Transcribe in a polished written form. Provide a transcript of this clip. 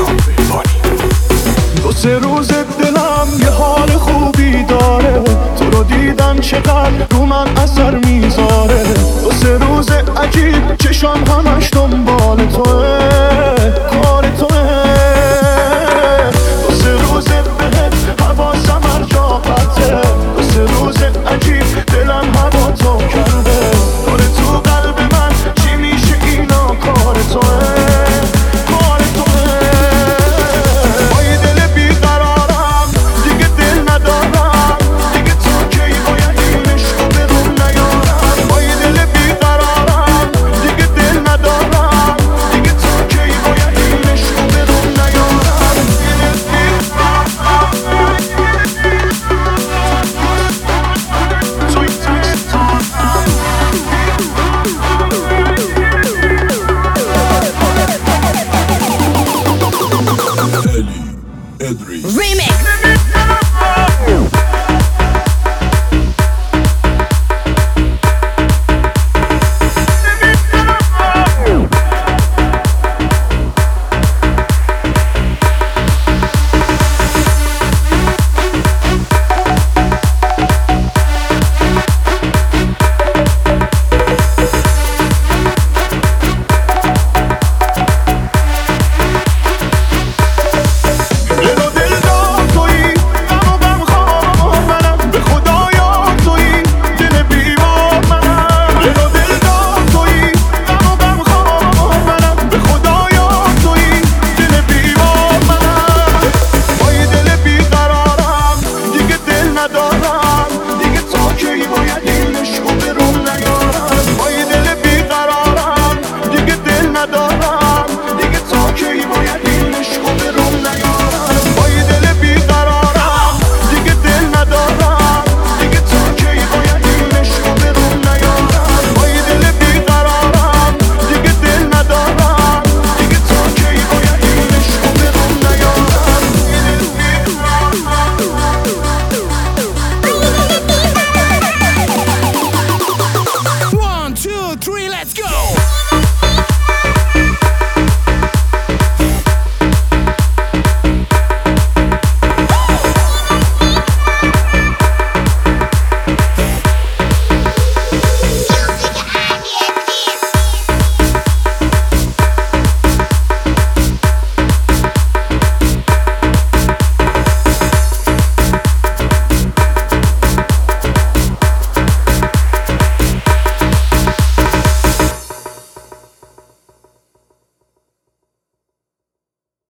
دو سه روز دلم یه حال خوبی داره، تو رو دیدن چقدر رو من اثر میذاره. دو سه روز عجیب چشام همش دنبال توه، کار توه. دو سه روز بهت حواسم هر جا قطعه، دو سه روز عجیب دلم هوا تو کرده. داره تو قلب من چی میشه اینا کار توه، کار توه. با یه دل بیقرارم دیگه دل ندارم، دیگه تو کی باید این عشقو به روم نیارم. با یه دل بیقرارم دیگه دل ندارم، دیگه تو کی باید این عشقو به روم نیارم. Remix.